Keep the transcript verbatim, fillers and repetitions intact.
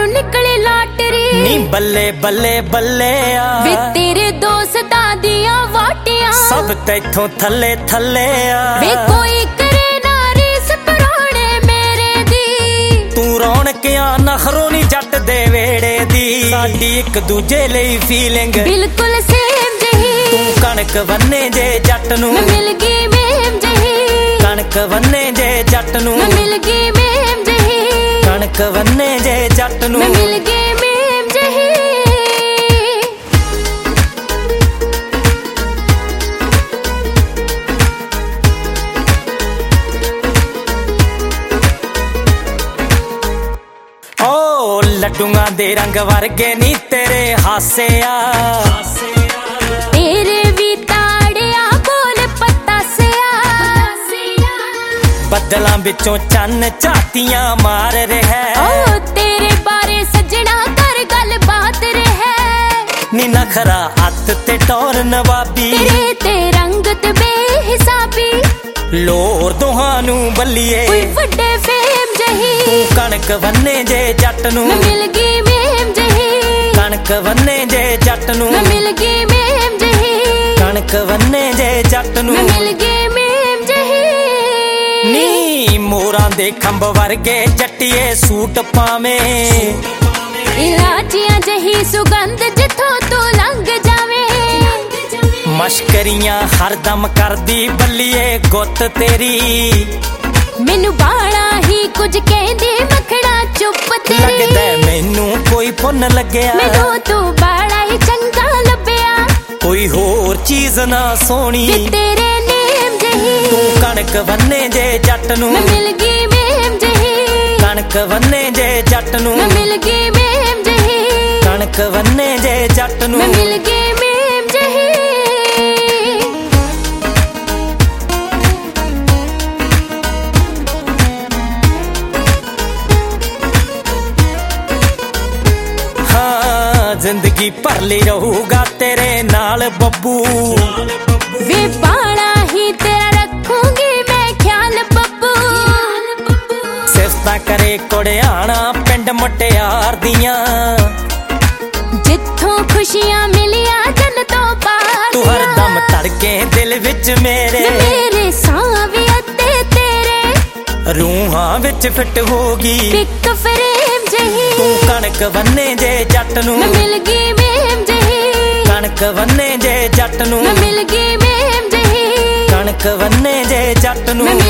मैनू निकले लॉटरी नी बल्ले बल्ले बल्ले आ वे तेरे दोस्तां दियां वाटियां सब तैथों थल्ले थल्ले आ वे कोई करे ना रीस परोणे मेरे दी तू रौनकियां नखरों नी जट दे वेड़े दी साडी एक दूजे लई फीलिंग बिल्कुल सेम जही तू कणक वन्ने जे जट नू मैं मिल गई मेम जही कणक वन्ने जे जट नू मैं मिल गई मेम जही कणक वन्ने जे जट नू मैं मिल गई मेम जही ओ लड्डूआं दे रंग वर्गे नी तेरे हासे आ तेरे भी ताड़िया बोल पतासिया बदलां विचों चन्न झातियां मार रहा ओ तेरे बारे सजना कर गल बात रहे नी नखरा हत्थ ते टौर नवाबी तेरे ते रंग ते बेहिसाबी लोर दोहानू बल्लिए कोई वड्डे फेम जही तू कणक वन्ने जे जट नू मैं मिल गई मेम जही कणक वन्ने जे जट नू मैं मिल गई मेम जही कणक वन्ने जे जट नू मैं मिल गई मेम जही नी मोरां दे खंभ वर्गे जट्टिए सूट पावे इलाचियां जही सुगंध जिथों तू लंघ जावे मश्करियां हरदम करदी बल्लिए गुत्त तेरी मैनू बाला ही कुछ कहंदी मखड़ा चुप तेरी लगदा मैनू कोई पुन लग्या मैनू तू बाला ही चंगा लभ्या कोई होर चीज ना सोनी वे तेरे नेम जही तू कणक वन्ने जे जट नू मैं मिल गई मेम जही कणक वन्ने जे जट नू मैं मिल गई मेम जही कणक वन्ने जे जट नू मैं मिल गई मेम जही हाँ जिंदगी भर ली रहूगा तेरे नाल बब्बू वे बाला ही तेरा रखूंगी मैं ख्याल बब्बू सिफतां करे कोड़ियाना पिंड मुटियार दियां जिथों खुशियां मिलियां जन्नतों पार तू हरदम धड़के दिल विच मेरे मेरे सां वी अते तेरे रूहां विच फिट होगी पिक फ्रेम जही तू कणक वन्ने जे जट नू मैं मिल गई मेम जही कणक वन्ने जे जट नू मैं मिल गई मेम जही कणक वन्ने जे जट नू मैं